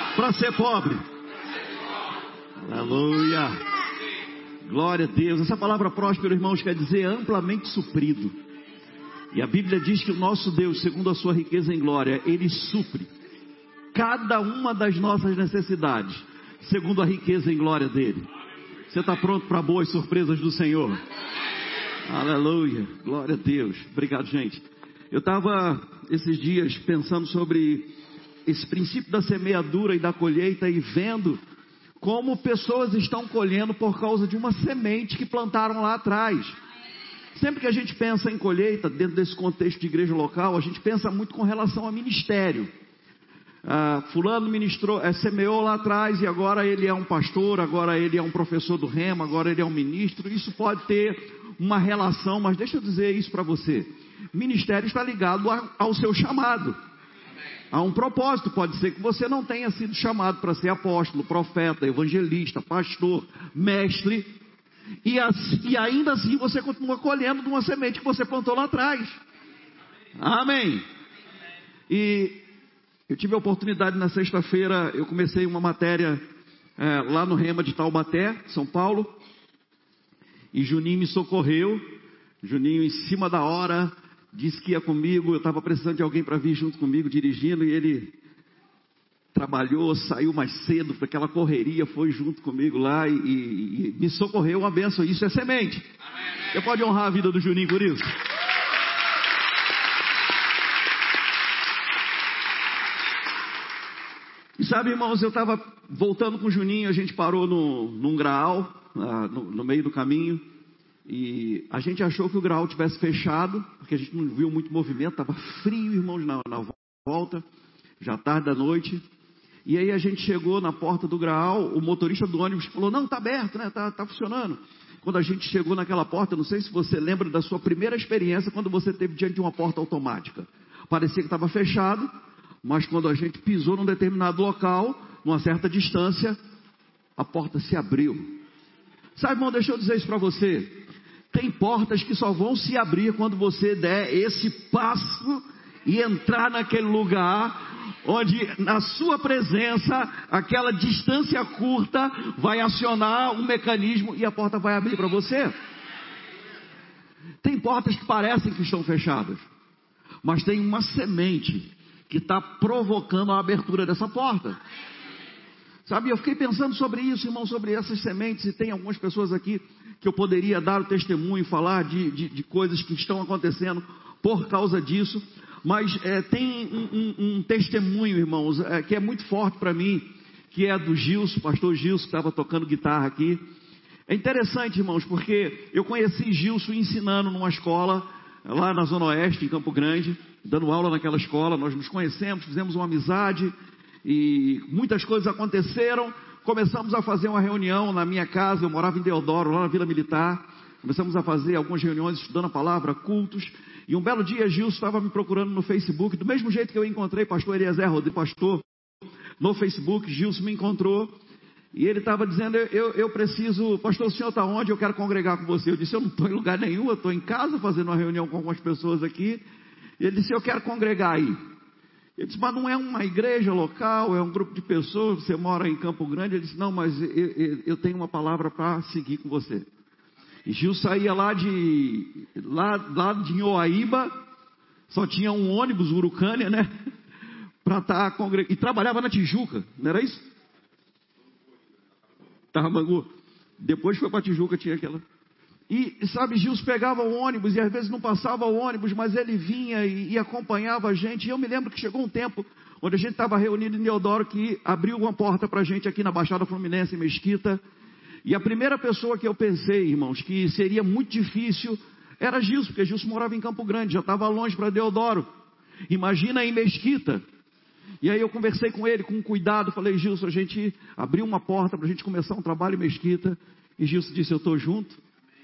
para ser pobre. Aleluia. Glória a Deus. Essa palavra próspero, irmãos, quer dizer amplamente suprido. E a Bíblia diz que o nosso Deus, segundo a sua riqueza em glória, Ele supre cada uma das nossas necessidades, segundo a riqueza em glória dEle. Você está pronto para boas surpresas do Senhor? Aleluia. Glória a Deus. Obrigado, gente. Eu estava esses dias pensando sobre esse princípio da semeadura e da colheita e vendo como pessoas estão colhendo por causa de uma semente que plantaram lá atrás. Sempre que a gente pensa em colheita, dentro desse contexto de igreja local, a gente pensa muito com relação a ministério. Fulano ministrou, semeou lá atrás e agora ele é um pastor, agora ele é um professor do rema, agora ele é um ministro. Isso pode ter uma relação, mas deixa eu dizer isso para você. Ministério está ligado ao seu chamado. Há um propósito. Pode ser que você não tenha sido chamado para ser apóstolo, profeta, evangelista, pastor, mestre, e ainda assim você continua colhendo de uma semente que você plantou lá atrás. Amém. E eu tive a oportunidade na sexta-feira, eu comecei uma matéria lá no Rema de Taubaté, São Paulo, e Juninho me socorreu. Juninho, em cima da hora, disse que ia comigo. Eu estava precisando de alguém para vir junto comigo dirigindo, e ele trabalhou, saiu mais cedo para aquela correria, foi junto comigo lá e me socorreu. Uma bênção. Isso é semente. Amém. Você pode honrar a vida do Juninho por isso? E sabe, irmãos, eu estava voltando com o Juninho, a gente parou num graal, no meio do caminho, e a gente achou que o graal tivesse fechado, porque a gente não viu muito movimento, estava frio, irmãos, na volta, já tarde da noite. E aí a gente chegou na porta do graal, o motorista do ônibus falou, não, está aberto, né? Tá funcionando. Quando a gente chegou naquela porta, não sei se você lembra da sua primeira experiência, quando você esteve diante de uma porta automática. Parecia que estava fechado, mas quando a gente pisou num determinado local, numa certa distância, a porta se abriu. Sabe, irmão, deixa eu dizer isso para você. Tem portas que só vão se abrir quando você der esse passo e entrar naquele lugar onde, na sua presença, aquela distância curta vai acionar um mecanismo e a porta vai abrir para você. Tem portas que parecem que estão fechadas, mas tem uma semente que está provocando a abertura dessa porta. Sabe, eu fiquei pensando sobre isso, irmão, sobre essas sementes, e tem algumas pessoas aqui que eu poderia dar o testemunho, falar de coisas que estão acontecendo por causa disso, mas tem um testemunho, irmãos, que é muito forte para mim, que é do Gilson, pastor Gilson, que estava tocando guitarra aqui. É interessante, irmãos, porque eu conheci Gilson ensinando numa escola, lá na Zona Oeste, em Campo Grande, dando aula naquela escola. Nós nos conhecemos, fizemos uma amizade, e muitas coisas aconteceram. Começamos a fazer uma reunião na minha casa, eu morava em Deodoro, lá na Vila Militar. Começamos a fazer algumas reuniões, estudando a palavra, cultos. E um belo dia, Gilson estava me procurando no Facebook, do mesmo jeito que eu encontrei pastor Eliezer Rodrigues, pastor, no Facebook. Gilson me encontrou, e ele estava dizendo, eu preciso, pastor, o senhor está onde? Eu quero congregar com você. Eu disse, eu não estou em lugar nenhum, eu estou em casa fazendo uma reunião com algumas pessoas aqui. E ele disse, eu quero congregar aí. Ele disse, mas não é uma igreja local, é um grupo de pessoas, você mora em Campo Grande. Ele disse, não, mas eu tenho uma palavra para seguir com você. E Gil saía lá de Inhoaíba, só tinha um ônibus, Urucânia, né? Para estar congregando. E trabalhava na Tijuca, não era isso? Tarramangu. Depois foi para Tijuca, tinha aquela. E sabe, Gilson pegava o ônibus e às vezes não passava o ônibus, mas ele vinha e acompanhava a gente. E eu me lembro que chegou um tempo onde a gente estava reunido em Deodoro, que abriu uma porta para a gente aqui na Baixada Fluminense, em Mesquita. E a primeira pessoa que eu pensei, irmãos, que seria muito difícil, era Gilson, porque Gilson morava em Campo Grande, já estava longe para Deodoro. Imagina em Mesquita. E aí eu conversei com ele com cuidado, falei, Gilson, a gente abriu uma porta para a gente começar um trabalho em Mesquita. E Gilson disse, eu estou junto.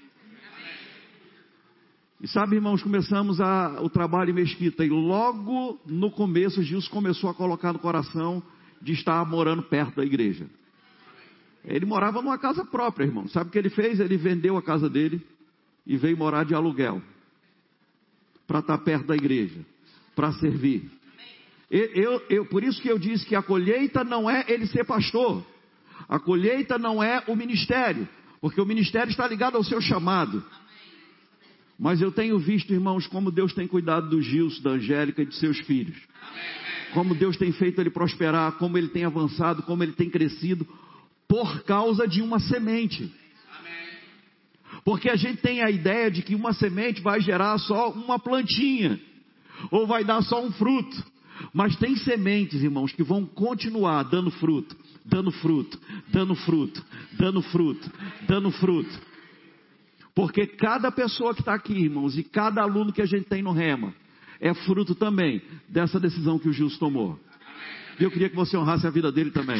E sabe, irmãos, começamos o trabalho em Mesquita, e logo no começo, Gilson começou a colocar no coração de estar morando perto da igreja. Ele morava numa casa própria, irmão. Sabe o que ele fez? Ele vendeu a casa dele e veio morar de aluguel, para estar perto da igreja, para servir. Por isso que eu disse que a colheita não é ele ser pastor. A colheita não é o ministério, porque o ministério está ligado ao seu chamado. Mas eu tenho visto, irmãos, como Deus tem cuidado do Gilson, da Angélica e de seus filhos. Como Deus tem feito ele prosperar, como ele tem avançado, como ele tem crescido, por causa de uma semente. Porque a gente tem a ideia de que uma semente vai gerar só uma plantinha, ou vai dar só um fruto. Mas tem sementes, irmãos, que vão continuar dando fruto, dando fruto, dando fruto, dando fruto, dando fruto. Porque cada pessoa que está aqui, irmãos, e cada aluno que a gente tem no Rema, é fruto também dessa decisão que o Gilson tomou. E eu queria que você honrasse a vida dele também.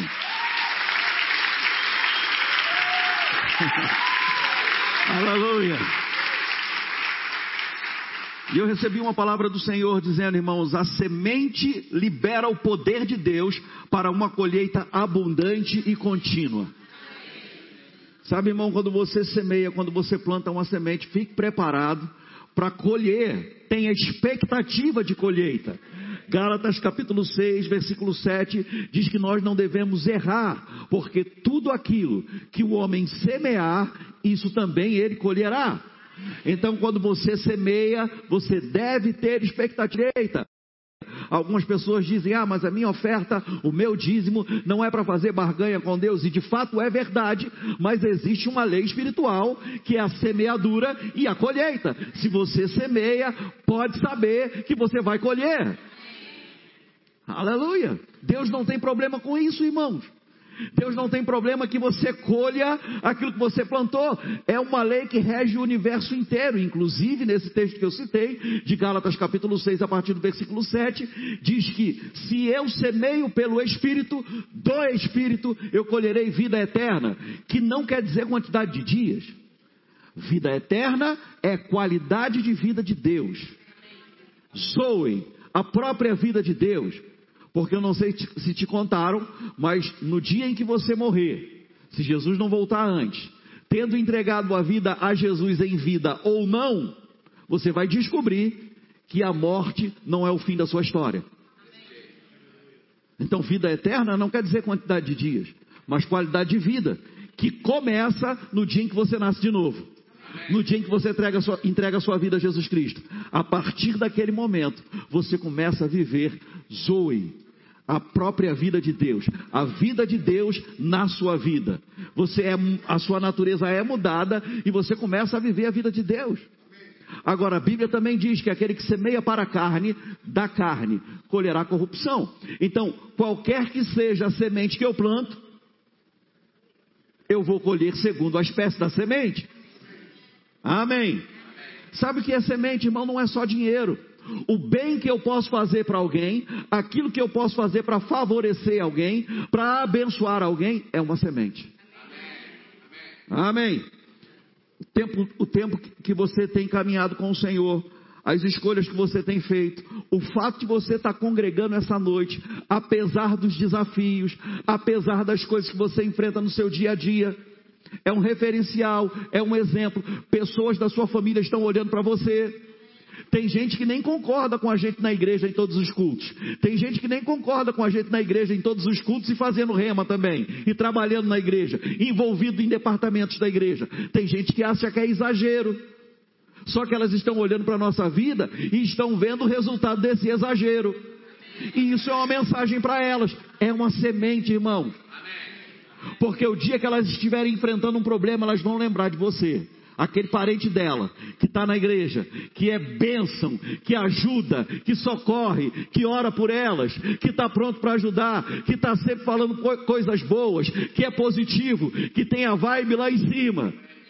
Aleluia. E eu recebi uma palavra do Senhor dizendo, irmãos, a semente libera o poder de Deus para uma colheita abundante e contínua. Sabe, irmão, quando você semeia, quando você planta uma semente, fique preparado para colher. Tenha expectativa de colheita. Gálatas capítulo 6, versículo 7, diz que nós não devemos errar, porque tudo aquilo que o homem semear, isso também ele colherá. Então, quando você semeia, você deve ter expectativa. Algumas pessoas dizem, mas a minha oferta, o meu dízimo, não é para fazer barganha com Deus. E de fato é verdade, mas existe uma lei espiritual, que é a semeadura e a colheita. Se você semeia, pode saber que você vai colher. Aleluia. Deus não tem problema com isso, irmãos. Deus não tem problema que você colha aquilo que você plantou. É uma lei que rege o universo inteiro. Inclusive, nesse texto que eu citei, de Gálatas capítulo 6, a partir do versículo 7, diz que se eu semeio pelo Espírito, do Espírito eu colherei vida eterna. Que não quer dizer quantidade de dias. Vida eterna é qualidade de vida de Deus. Zoe, a própria vida de Deus. Porque eu não sei se te contaram, mas no dia em que você morrer, se Jesus não voltar antes, tendo entregado a vida a Jesus em vida ou não, você vai descobrir que a morte não é o fim da sua história. Então, vida eterna não quer dizer quantidade de dias, mas qualidade de vida, que começa no dia em que você nasce de novo. No dia em que você entrega a sua vida a Jesus Cristo. A partir daquele momento, você começa a viver Zoe, a própria vida de Deus, a vida de Deus na sua vida. A sua natureza é mudada e você começa a viver a vida de Deus. Agora, a Bíblia também diz que aquele que semeia para a carne, da carne, colherá corrupção. Então, qualquer que seja a semente que eu planto, eu vou colher segundo a espécie da semente. Amém. Sabe o que é semente, irmão? Não é só dinheiro. O bem que eu posso fazer para alguém, aquilo que eu posso fazer para favorecer alguém, para abençoar alguém, é uma semente. Amém. O tempo que você tem caminhado com o Senhor, as escolhas que você tem feito, o fato de você estar congregando essa noite, apesar dos desafios, apesar das coisas que você enfrenta no seu dia a dia, é um referencial, é um exemplo. Pessoas da sua família estão olhando para você. Tem gente que nem concorda com a gente na igreja em todos os cultos. Tem gente que nem concorda com a gente na igreja em todos os cultos e fazendo rema também. E trabalhando na igreja, envolvido em departamentos da igreja. Tem gente que acha que é exagero. Só que elas estão olhando para a nossa vida e estão vendo o resultado desse exagero. E isso é uma mensagem para elas. É uma semente, irmão. Porque o dia que elas estiverem enfrentando um problema, elas vão lembrar de você. Aquele parente dela, que está na igreja, que é bênção, que ajuda, que socorre, que ora por elas, que está pronto para ajudar, que está sempre falando coisas boas, que é positivo, que tem a vibe lá em cima.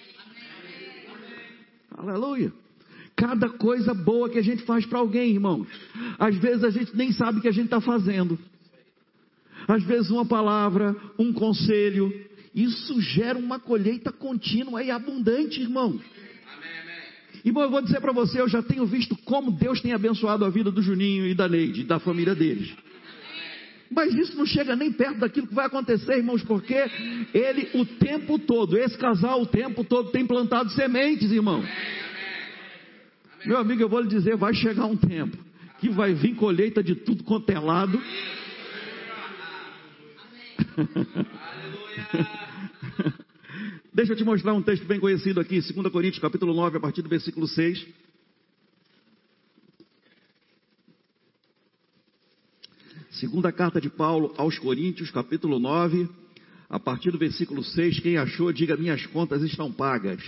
Aleluia. Cada coisa boa que a gente faz para alguém, irmãos, às vezes a gente nem sabe o que a gente está fazendo. Às vezes uma palavra, um conselho, isso gera uma colheita contínua e abundante, irmão. Irmão, eu vou dizer para você, eu já tenho visto como Deus tem abençoado a vida do Juninho e da Neide, da família deles. Mas isso não chega nem perto daquilo que vai acontecer, irmãos, porque ele o tempo todo, esse casal o tempo todo tem plantado sementes, irmão. Meu amigo, eu vou lhe dizer, vai chegar um tempo que vai vir colheita de tudo quanto é lado. Deixa eu te mostrar um texto bem conhecido aqui, 2 Coríntios capítulo 9, a partir do versículo 6. Segunda carta de Paulo aos Coríntios, capítulo 9, a partir do versículo 6. Quem achou, diga: minhas contas estão pagas.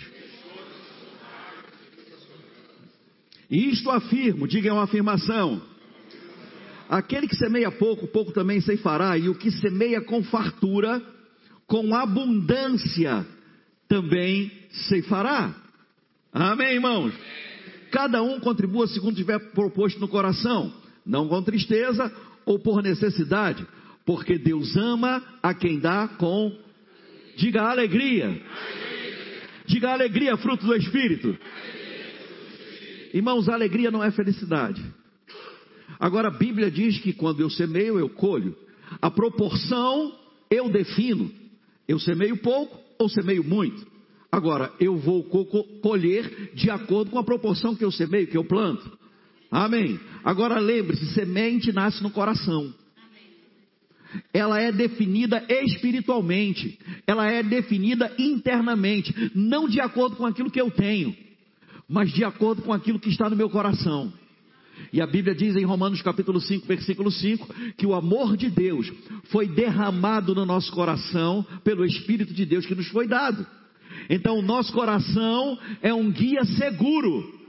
E isto afirmo, diga, é uma afirmação: aquele que semeia pouco, pouco também ceifará, e o que semeia com fartura, com abundância, também ceifará. Amém, irmãos? Cada um contribua segundo tiver proposto no coração, não com tristeza ou por necessidade, porque Deus ama a quem dá com, diga, alegria. Diga, alegria, fruto do Espírito. Irmãos, a alegria não é felicidade. Agora a Bíblia diz que quando eu semeio, eu colho. A proporção eu defino. Eu semeio pouco ou semeio muito. Agora eu vou colher de acordo com a proporção que eu semeio, que eu planto. Amém. Agora lembre-se, semente nasce no coração. Ela é definida espiritualmente. Ela é definida internamente. Não de acordo com aquilo que eu tenho, mas de acordo com aquilo que está no meu coração. E a Bíblia diz em Romanos capítulo 5, versículo 5, que o amor de Deus foi derramado no nosso coração pelo Espírito de Deus que nos foi dado. Então o nosso coração é um guia seguro.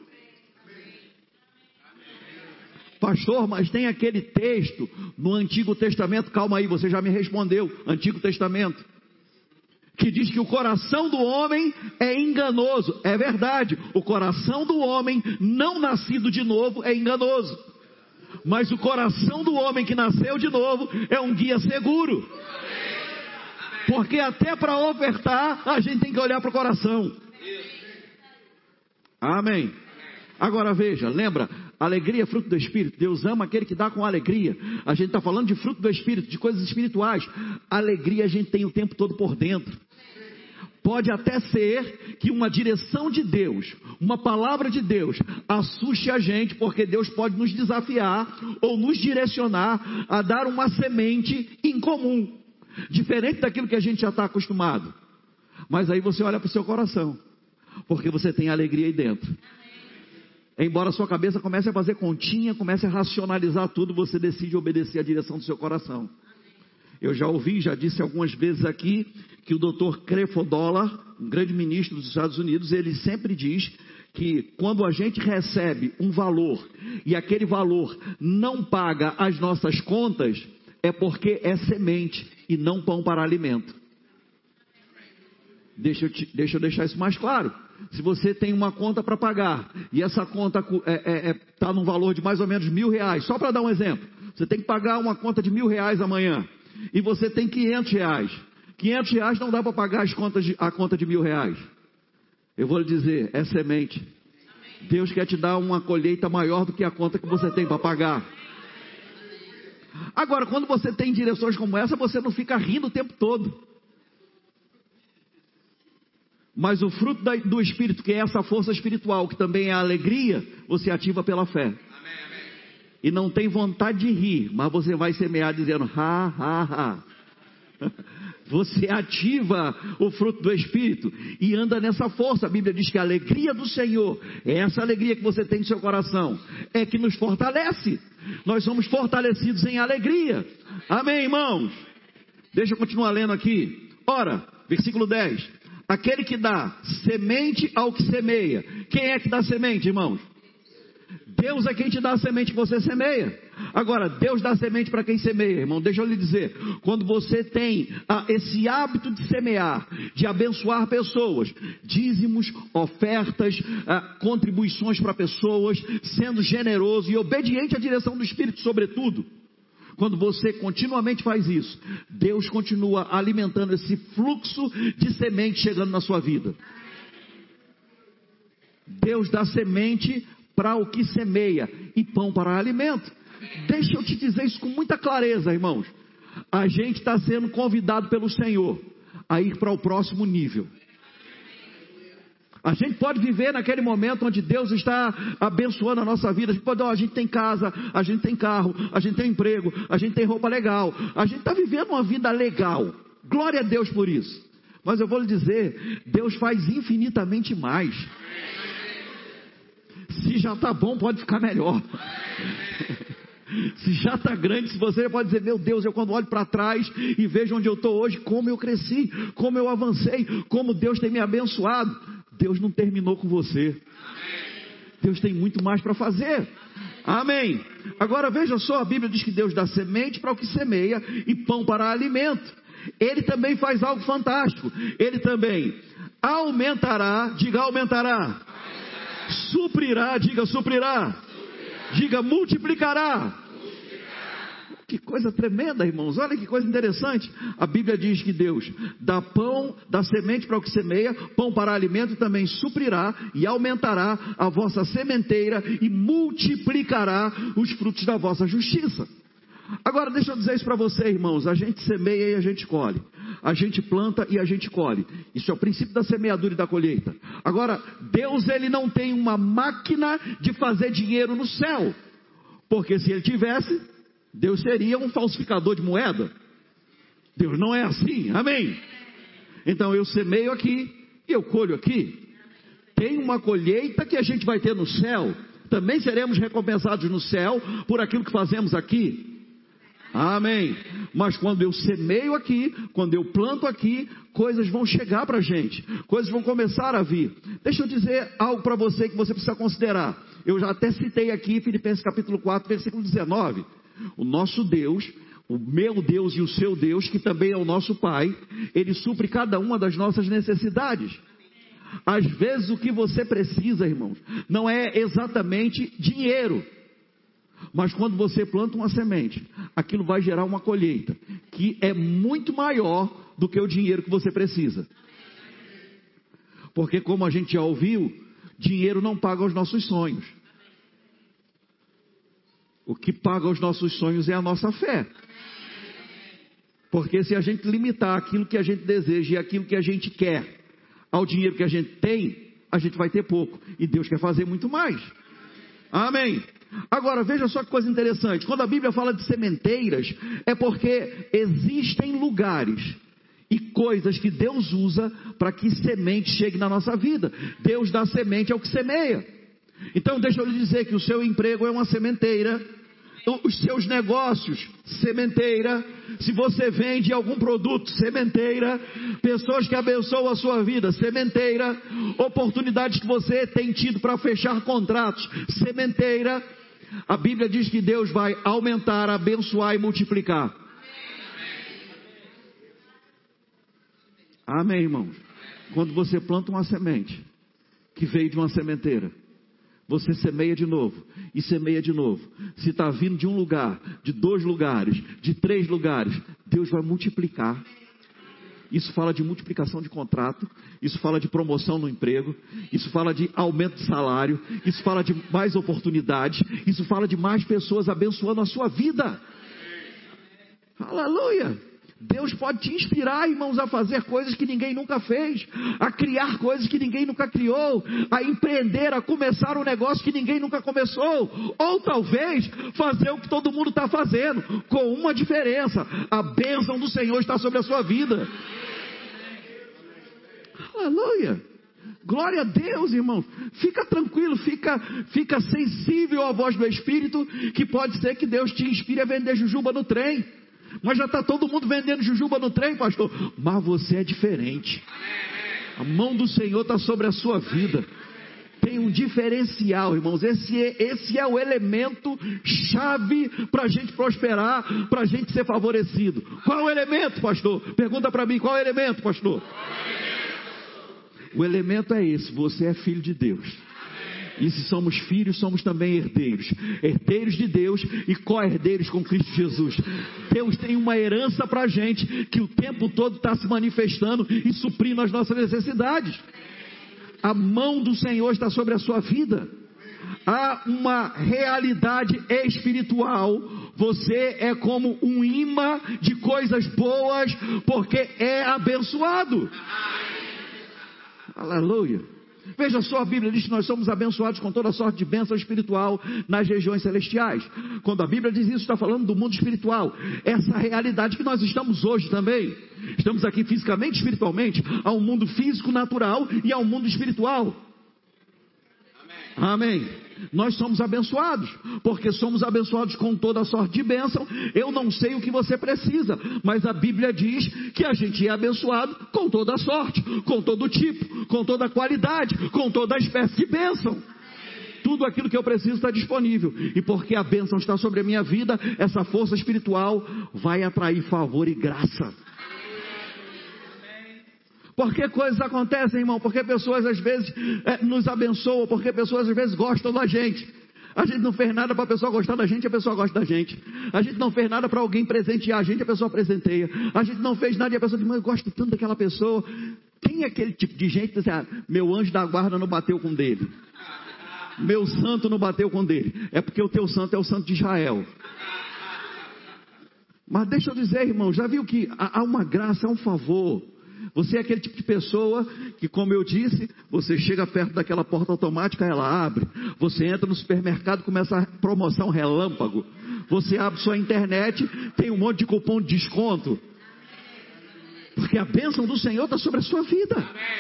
Pastor, mas tem aquele texto no Antigo Testamento, calma aí, você já me respondeu, Antigo Testamento, que diz que o coração do homem é enganoso. É verdade, o coração do homem não nascido de novo é enganoso. Mas o coração do homem que nasceu de novo é um guia seguro. Porque até para ofertar, a gente tem que olhar para o coração. Amém. Agora veja, lembra, alegria é fruto do Espírito. Deus ama aquele que dá com alegria. A gente está falando de fruto do Espírito, de coisas espirituais. Alegria a gente tem o tempo todo por dentro. Pode até ser que uma direção de Deus, uma palavra de Deus, assuste a gente, porque Deus pode nos desafiar ou nos direcionar a dar uma semente incomum, diferente daquilo que a gente já está acostumado. Mas aí você olha para o seu coração, porque você tem alegria aí dentro. Embora a sua cabeça comece a fazer continha, comece a racionalizar tudo, você decide obedecer à direção do seu coração. Eu já ouvi, já disse algumas vezes aqui, que o Dr. Creflo Dollar, um grande ministro dos Estados Unidos, ele sempre diz que quando a gente recebe um valor e aquele valor não paga as nossas contas, é porque é semente e não pão para alimento. Deixa eu deixar isso mais claro. Se você tem uma conta para pagar e essa conta está num valor de mais ou menos R$1.000, só para dar um exemplo, você tem que pagar uma conta de R$1.000 amanhã e você tem R$500. R$500 não dá para pagar a conta de R$1.000. Eu vou lhe dizer, é semente. Deus quer te dar uma colheita maior do que a conta que você tem para pagar. Agora, quando você tem direções como essa, você não fica rindo o tempo todo. Mas o fruto do Espírito, que é essa força espiritual, que também é a alegria, você ativa pela fé. Amém, amém. E não tem vontade de rir, mas você vai semear dizendo, ha, ha, ha. Você ativa o fruto do Espírito e anda nessa força. A Bíblia diz que a alegria do Senhor, é essa alegria que você tem no seu coração, é que nos fortalece. Nós somos fortalecidos em alegria. Amém, irmãos? Deixa eu continuar lendo aqui. Ora, versículo 10. Aquele que dá semente ao que semeia. Quem é que dá semente, irmãos? Deus é quem te dá a semente que você semeia. Agora, Deus dá semente para quem semeia, irmão. Deixa eu lhe dizer, quando você tem esse hábito de semear, de abençoar pessoas, dízimos, ofertas, contribuições para pessoas, sendo generoso e obediente à direção do Espírito, sobretudo, quando você continuamente faz isso, Deus continua alimentando esse fluxo de semente chegando na sua vida. Deus dá semente para o que semeia e pão para alimento. Deixa eu te dizer isso com muita clareza, irmãos. A gente está sendo convidado pelo Senhor a ir para o próximo nível. A gente pode viver naquele momento onde Deus está abençoando a nossa vida. A gente pode, a gente tem casa, a gente tem carro, a gente tem emprego, a gente tem roupa legal. A gente está vivendo uma vida legal. Glória a Deus por isso. Mas eu vou lhe dizer, Deus faz infinitamente mais. Se já está bom, pode ficar melhor. Se já está grande, se você pode dizer, meu Deus, eu quando olho para trás e vejo onde eu estou hoje, como eu cresci, como eu avancei, como Deus tem me abençoado. Deus não terminou com você. Deus tem muito mais para fazer. Amém. Agora veja só, a Bíblia diz que Deus dá semente para o que semeia e pão para alimento. Ele também faz algo fantástico. Ele também aumentará, diga aumentará. Suprirá, diga suprirá. Diga multiplicará. Que coisa tremenda, irmãos. Olha que coisa interessante. A Bíblia diz que Deus dá pão, dá semente para o que semeia, pão para alimento, também suprirá e aumentará a vossa sementeira e multiplicará os frutos da vossa justiça. Agora deixa eu dizer isso para você, irmãos. A gente semeia e a gente colhe. A gente planta e a gente colhe. Isso é o princípio da semeadura e da colheita. Agora, Deus, ele não tem uma máquina de fazer dinheiro no céu. Porque se ele tivesse, Deus seria um falsificador de moeda. Deus não é assim, amém? Então eu semeio aqui e eu colho aqui. Tem uma colheita que a gente vai ter no céu. Também seremos recompensados no céu por aquilo que fazemos aqui. Amém. Mas quando eu semeio aqui, quando eu planto aqui, coisas vão chegar para a gente. Coisas vão começar a vir. Deixa eu dizer algo para você que você precisa considerar. Eu já até citei aqui Filipenses capítulo 4, versículo 19. O nosso Deus, o meu Deus e o seu Deus, que também é o nosso Pai, Ele supre cada uma das nossas necessidades. Às vezes o que você precisa, irmãos, não é exatamente dinheiro. Mas quando você planta uma semente, aquilo vai gerar uma colheita, que é muito maior do que o dinheiro que você precisa. Porque como a gente já ouviu, dinheiro não paga os nossos sonhos. O que paga os nossos sonhos é a nossa fé. Porque se a gente limitar aquilo que a gente deseja e aquilo que a gente quer ao dinheiro que a gente tem, a gente vai ter pouco. E Deus quer fazer muito mais. Amém. Agora veja só que coisa interessante. Quando a Bíblia fala de sementeiras, é porque existem lugares e coisas que Deus usa para que semente chegue na nossa vida. Deus dá semente ao que semeia. Então deixa eu lhe dizer que o seu emprego é uma sementeira. Os seus negócios, sementeira. Se você vende algum produto, sementeira. Pessoas que abençoam a sua vida, sementeira. Oportunidades que você tem tido para fechar contratos, sementeira. A Bíblia diz que Deus vai aumentar, abençoar e multiplicar. Amém, irmãos? Quando você planta uma semente que veio de uma sementeira, você semeia de novo e semeia de novo. Se está vindo de um lugar, de 2 lugares, de 3 lugares, Deus vai multiplicar. Isso fala de multiplicação de contrato, isso fala de promoção no emprego, isso fala de aumento de salário, isso fala de mais oportunidades, isso fala de mais pessoas abençoando a sua vida. Aleluia! Deus pode te inspirar, irmãos, a fazer coisas que ninguém nunca fez, a criar coisas que ninguém nunca criou, a empreender, a começar um negócio que ninguém nunca começou, ou talvez fazer o que todo mundo está fazendo, com uma diferença: a bênção do Senhor está sobre a sua vida. Aleluia! Glória a Deus, irmão. Fica tranquilo, fica sensível à voz do Espírito, que pode ser que Deus te inspire a vender jujuba no trem. Mas já está todo mundo vendendo jujuba no trem, pastor. Mas você é diferente. A mão do Senhor está sobre a sua vida. Tem um diferencial, irmãos. Esse é o elemento chave para a gente prosperar, para a gente ser favorecido. Qual é o elemento, pastor? Pergunta para mim, qual é o elemento, pastor? O elemento é esse: você é filho de Deus. E se somos filhos, somos também herdeiros. Herdeiros de Deus e co-herdeiros com Cristo Jesus. Deus tem uma herança para a gente, que o tempo todo está se manifestando e suprindo as nossas necessidades. A mão do Senhor está sobre a sua vida. Há uma realidade espiritual. Você é como um imã de coisas boas, porque é abençoado. Aleluia. Veja só, a Bíblia diz que nós somos abençoados com toda sorte de bênção espiritual nas regiões celestiais. Quando a Bíblia diz isso, está falando do mundo espiritual. Essa realidade que nós estamos hoje também. Estamos aqui fisicamente, espiritualmente. Há um mundo físico, natural e há um mundo espiritual. Amém. Nós somos abençoados, porque somos abençoados com toda sorte de bênção. Eu não sei o que você precisa, mas a Bíblia diz que a gente é abençoado com toda sorte, com todo tipo, com toda qualidade, com toda espécie de bênção. Tudo aquilo que eu preciso está disponível. E porque a bênção está sobre a minha vida, essa força espiritual vai atrair favor e graça. Por que coisas acontecem, irmão? Porque pessoas às vezes nos abençoam, porque pessoas às vezes gostam da gente. A gente não fez nada para a pessoa gostar da gente, a pessoa gosta da gente. A gente não fez nada para alguém presentear a gente, a pessoa presenteia. A gente não fez nada e a pessoa diz, mas eu gosto tanto daquela pessoa. Quem é aquele tipo de gente que diz assim, meu anjo da guarda não bateu com dele? Meu santo não bateu com dele. É porque o teu santo é o santo de Israel. Mas deixa eu dizer, irmão, já viu que há uma graça, há um favor. Você é aquele tipo de pessoa que, como eu disse, você chega perto daquela porta automática, ela abre. Você entra no supermercado, começa a promoção relâmpago. Você abre sua internet, tem um monte de cupom de desconto. Porque a bênção do Senhor está sobre a sua vida.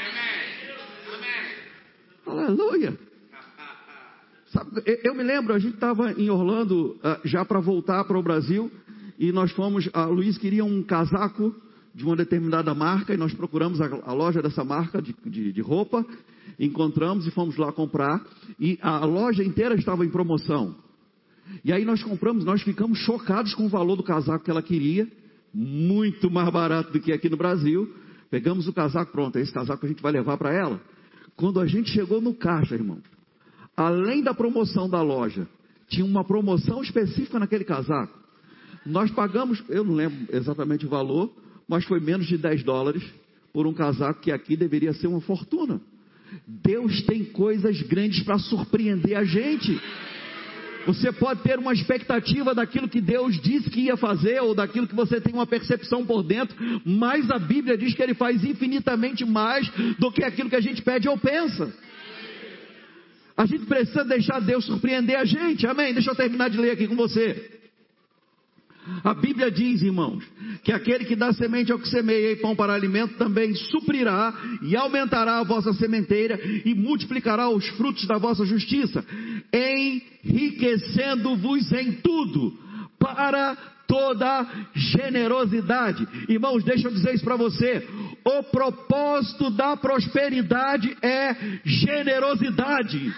Aleluia. Sabe, eu me lembro, a gente estava em Orlando já para voltar para o Brasil. E nós fomos, a Luiz queria um casaco de uma determinada marca, e nós procuramos a loja dessa marca de roupa, encontramos e fomos lá comprar, e a loja inteira estava em promoção. E aí nós compramos, nós ficamos chocados com o valor do casaco que ela queria, muito mais barato do que aqui no Brasil. Pegamos o casaco, pronto, é esse casaco que a gente vai levar para ela. Quando a gente chegou no caixa, irmão, além da promoção da loja, tinha uma promoção específica naquele casaco. Nós pagamos, eu não lembro exatamente o valor, mas foi menos de $10 por um casaco que aqui deveria ser uma fortuna. Deus tem coisas grandes para surpreender a gente. Você pode ter uma expectativa daquilo que Deus disse que ia fazer, ou daquilo que você tem uma percepção por dentro, mas a Bíblia diz que Ele faz infinitamente mais do que aquilo que a gente pede ou pensa. A gente precisa deixar Deus surpreender a gente, amém? Deixa eu terminar de ler aqui com você. A Bíblia diz, irmãos, que aquele que dá semente ao que semeia e pão para alimento também suprirá e aumentará a vossa sementeira e multiplicará os frutos da vossa justiça, enriquecendo-vos em tudo para toda generosidade. Irmãos, deixa eu dizer isso para você. O propósito da prosperidade é generosidade.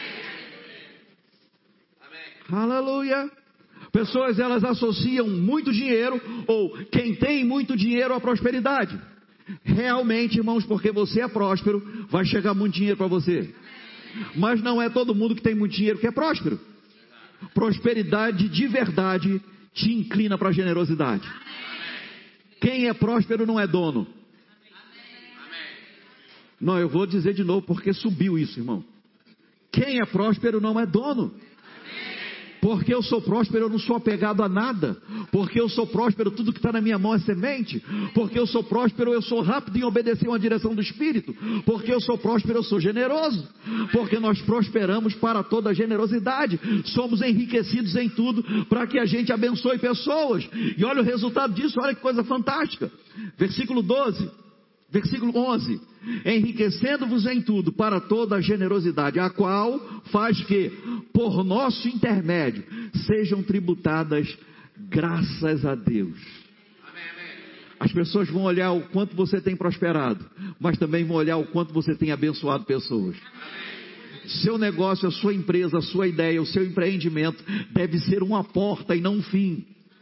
Amém. Aleluia. Pessoas, elas associam muito dinheiro, ou quem tem muito dinheiro, à prosperidade. Realmente, irmãos, porque você é próspero, vai chegar muito dinheiro para você. Mas não é todo mundo que tem muito dinheiro que é próspero. Prosperidade de verdade te inclina para a generosidade. Quem é próspero não é dono. Não, eu vou dizer de novo porque subiu isso, irmão. Quem é próspero não é dono. Porque eu sou próspero, eu não sou apegado a nada. Porque eu sou próspero, tudo que está na minha mão é semente. Porque eu sou próspero, eu sou rápido em obedecer uma direção do Espírito. Porque eu sou próspero, eu sou generoso. Porque nós prosperamos para toda generosidade. Somos enriquecidos em tudo para que a gente abençoe pessoas. E olha o resultado disso, olha que coisa fantástica. Versículo 12. Versículo 11, enriquecendo-vos em tudo para toda a generosidade, a qual faz que, por nosso intermédio, sejam tributadas graças a Deus. As pessoas vão olhar o quanto você tem prosperado, mas também vão olhar o quanto você tem abençoado pessoas. Seu negócio, a sua empresa, a sua ideia, o seu empreendimento deve ser uma porta e não um fim.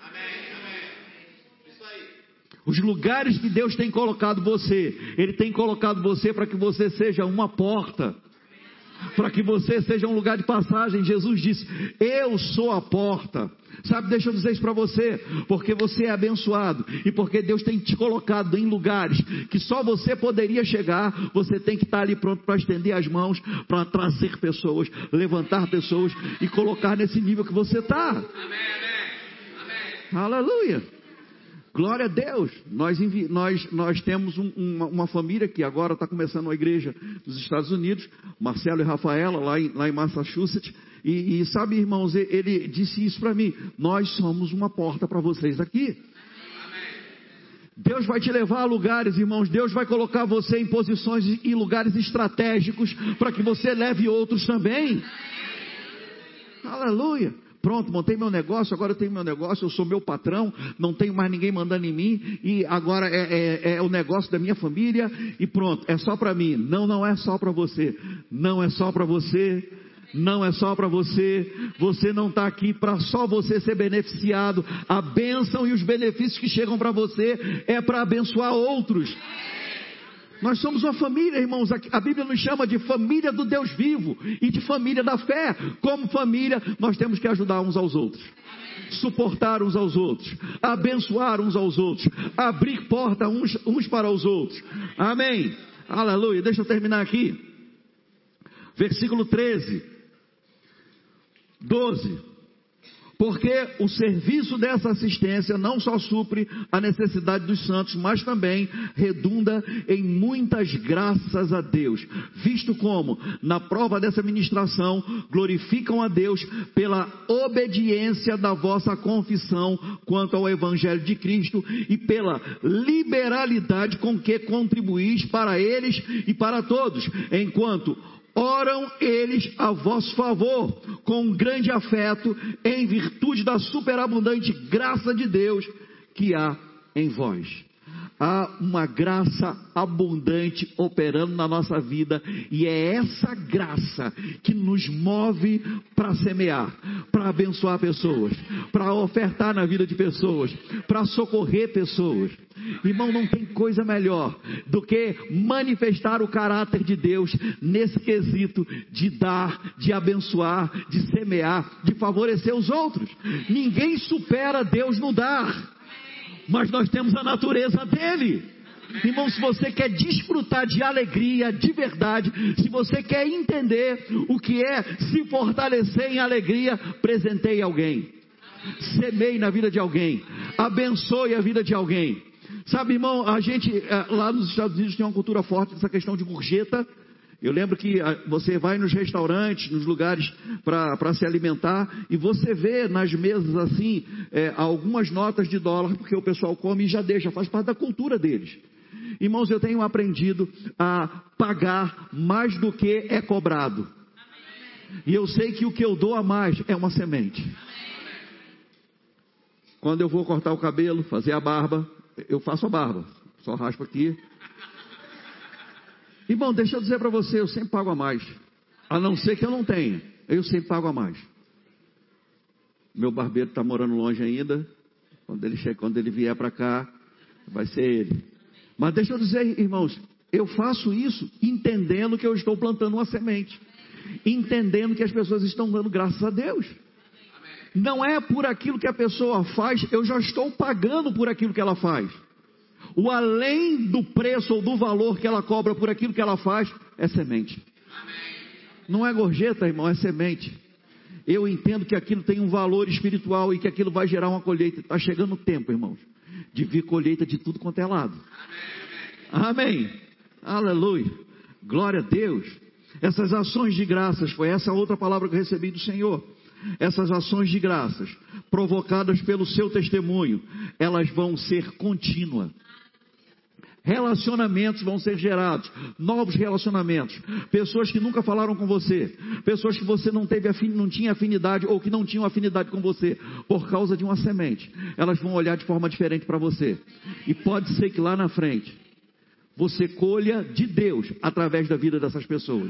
Os lugares que Deus tem colocado você, Ele tem colocado você para que você seja uma porta, para que você seja um lugar de passagem. Jesus disse, eu sou a porta. Sabe, deixa eu dizer isso para você, porque você é abençoado, e porque Deus tem te colocado em lugares que só você poderia chegar. Você tem que estar ali pronto para estender as mãos, para trazer pessoas, levantar pessoas, e colocar nesse nível que você está. Aleluia. Glória a Deus. Nós temos uma família que agora está começando uma igreja dos Estados Unidos, Marcelo e Rafaela, lá em Massachusetts. E sabe, irmãos, ele disse isso para mim: nós somos uma porta para vocês aqui. Deus vai te levar a lugares, irmãos. Deus vai colocar você em posições e lugares estratégicos para que você leve outros também. Aleluia. Pronto, montei meu negócio, agora eu tenho meu negócio, eu sou meu patrão, não tenho mais ninguém mandando em mim, e agora é o negócio da minha família, e pronto, é só para mim. Não é só para você. Não é só para você. Não é só para você. Você não está aqui para só você ser beneficiado. A bênção e os benefícios que chegam para você é para abençoar outros. Nós somos uma família, irmãos. A Bíblia nos chama de família do Deus vivo e de família da fé. Como família, nós temos que ajudar uns aos outros, suportar uns aos outros, abençoar uns aos outros, abrir porta uns para os outros. Amém. Aleluia. Deixa eu terminar aqui. Versículo 12. Porque o serviço dessa assistência não só supre a necessidade dos santos, mas também redunda em muitas graças a Deus, visto como, na prova dessa ministração, glorificam a Deus pela obediência da vossa confissão quanto ao Evangelho de Cristo e pela liberalidade com que contribuís para eles e para todos, enquanto oram eles a vosso favor, com grande afeto, em virtude da superabundante graça de Deus que há em vós. Há uma graça abundante operando na nossa vida, e é essa graça que nos move para semear, para abençoar pessoas, para ofertar na vida de pessoas, para socorrer pessoas. Irmão, não tem coisa melhor do que manifestar o caráter de Deus nesse quesito de dar, de abençoar, de semear, de favorecer os outros. Ninguém supera Deus no dar, mas nós temos a natureza dele. Irmão, se você quer desfrutar de alegria, de verdade, se você quer entender o que é se fortalecer em alegria, presenteie alguém, semeie na vida de alguém, abençoe a vida de alguém. Sabe, irmão, a gente lá nos Estados Unidos tem uma cultura forte dessa questão de gorjeta. Eu lembro que você vai nos restaurantes, nos lugares para se alimentar, e você vê nas mesas assim, algumas notas de dólar, porque o pessoal come e já deixa, faz parte da cultura deles. Irmãos, eu tenho aprendido a pagar mais do que é cobrado. E eu sei que o que eu dou a mais é uma semente. Quando eu vou cortar o cabelo, fazer a barba, eu faço a barba, só raspo aqui. Irmão, deixa eu dizer para você, eu sempre pago a mais. A não ser que eu não tenha, eu sempre pago a mais. Meu barbeiro está morando longe ainda. Quando ele vier para cá, vai ser ele. Mas deixa eu dizer, irmãos, eu faço isso entendendo que eu estou plantando uma semente, entendendo que as pessoas estão dando graças a Deus. Não é por aquilo que a pessoa faz, eu já estou pagando por aquilo que ela faz. O além do preço ou do valor que ela cobra por aquilo que ela faz é semente. Não é gorjeta, irmão, é semente. Eu entendo que aquilo tem um valor espiritual e que aquilo vai gerar uma colheita. Está chegando o tempo, irmãos, de vir colheita de tudo quanto é lado. Amém. Aleluia. Glória a Deus. Essas ações de graças, foi essa outra palavra que eu recebi do Senhor. Essas ações de graças, provocadas pelo seu testemunho, elas vão ser contínuas. Relacionamentos vão ser gerados, novos relacionamentos, pessoas que nunca falaram com você, pessoas que você não tinha afinidade ou que não tinham afinidade com você, por causa de uma semente, elas vão olhar de forma diferente para você, e pode ser que lá na frente, você colha de Deus, através da vida dessas pessoas.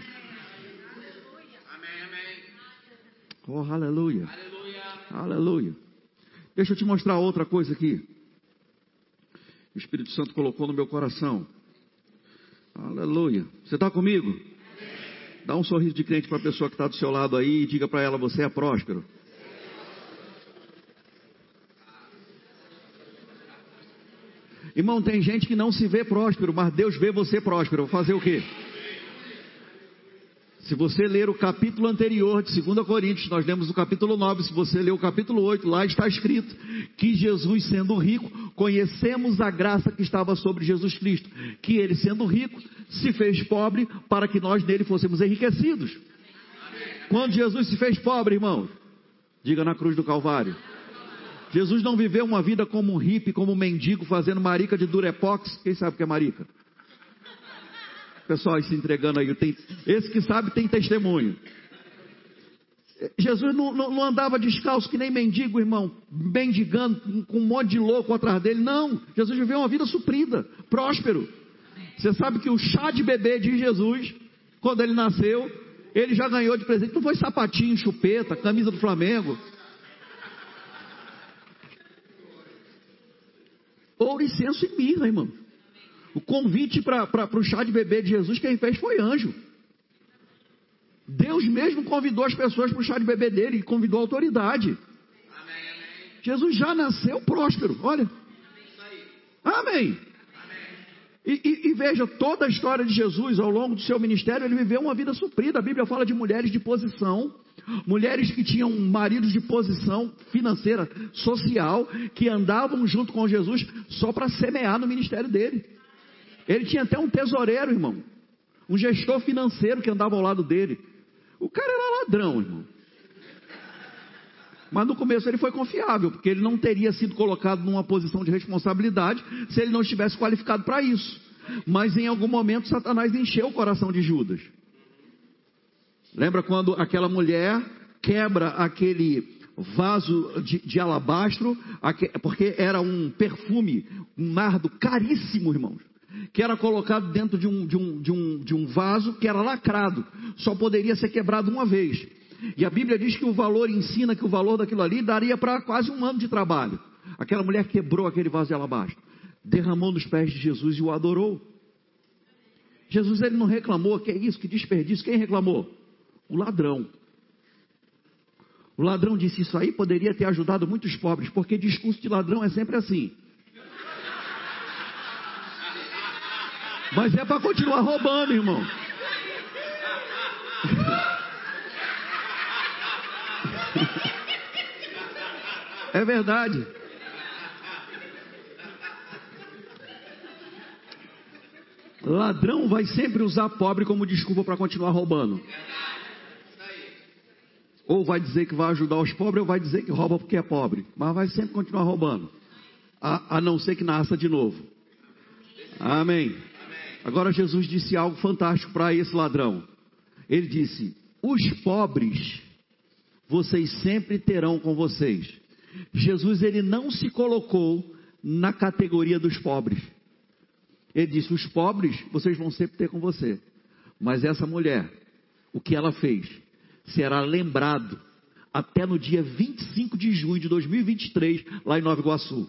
Oh, aleluia, aleluia. Deixa eu te mostrar outra coisa aqui. O Espírito Santo colocou no meu coração. Aleluia. Você está comigo? Dá um sorriso de crente para a pessoa que está do seu lado aí e diga para ela: você é próspero. Irmão, tem gente que não se vê próspero, mas Deus vê você próspero. Vou fazer o quê? Se você ler o capítulo anterior de 2 Coríntios, nós lemos o capítulo 9, se você ler o capítulo 8, lá está escrito que Jesus, sendo rico, conhecemos a graça que estava sobre Jesus Cristo, que ele, sendo rico, se fez pobre para que nós nele fôssemos enriquecidos. Quando Jesus se fez pobre, irmão, diga, na cruz do Calvário. Jesus não viveu uma vida como um hippie, como um mendigo, fazendo marica de durepox. Quem sabe o que é marica? Pessoal, se entregando aí. Esse que sabe tem testemunho. Jesus não andava descalço que nem mendigo, irmão, mendigando, com um monte de louco atrás dele. Não, Jesus viveu uma vida suprida, próspero. Você sabe que o chá de bebê de Jesus, quando ele nasceu, ele já ganhou de presente. Não foi sapatinho, chupeta, camisa do Flamengo. Ouro, incenso e mirra, irmão. O convite para o chá de bebê de Jesus, quem fez foi anjo. Deus mesmo convidou as pessoas para o chá de bebê dele, e convidou a autoridade. Jesus já nasceu próspero, olha. Amém. E veja, toda a história de Jesus, ao longo do seu ministério, ele viveu uma vida suprida. A Bíblia fala de mulheres de posição, mulheres que tinham maridos de posição financeira, social, que andavam junto com Jesus só para semear no ministério dele. Ele tinha até um tesoureiro, irmão, um gestor financeiro que andava ao lado dele. O cara era ladrão, irmão. Mas no começo ele foi confiável, porque ele não teria sido colocado numa posição de responsabilidade se ele não estivesse qualificado para isso. Mas em algum momento Satanás encheu o coração de Judas. Lembra quando aquela mulher quebra aquele vaso de alabastro, porque era um perfume, um nardo caríssimo, irmãos, que era colocado dentro de um vaso que era lacrado, só poderia ser quebrado uma vez. E a Bíblia diz que o valor ensina que o valor daquilo ali daria para quase um ano de trabalho. Aquela mulher quebrou aquele vaso de alabastro, derramou nos pés de Jesus e o adorou. Jesus, ele não reclamou, que é isso, que desperdício. Quem reclamou? O ladrão. O ladrão disse, isso aí poderia ter ajudado muitos pobres, porque discurso de ladrão é sempre assim. Mas é para continuar roubando, irmão. É verdade. Ladrão vai sempre usar pobre como desculpa para continuar roubando. Ou vai dizer que vai ajudar os pobres, ou vai dizer que rouba porque é pobre. Mas vai sempre continuar roubando. A não ser que nasça de novo. Amém. Agora Jesus disse algo fantástico para esse ladrão. Ele disse, os pobres vocês sempre terão com vocês. Jesus, ele não se colocou na categoria dos pobres. Ele disse, os pobres vocês vão sempre ter com você. Mas essa mulher, o que ela fez, será lembrado até no dia 25 de junho de 2023, lá em Nova Iguaçu.